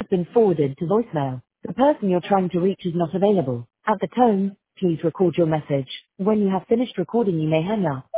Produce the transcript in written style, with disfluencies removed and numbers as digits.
been forwarded to voicemail. The person you're trying to reach is not available. At the tone, please record your message. When you have finished recording, you may hang up.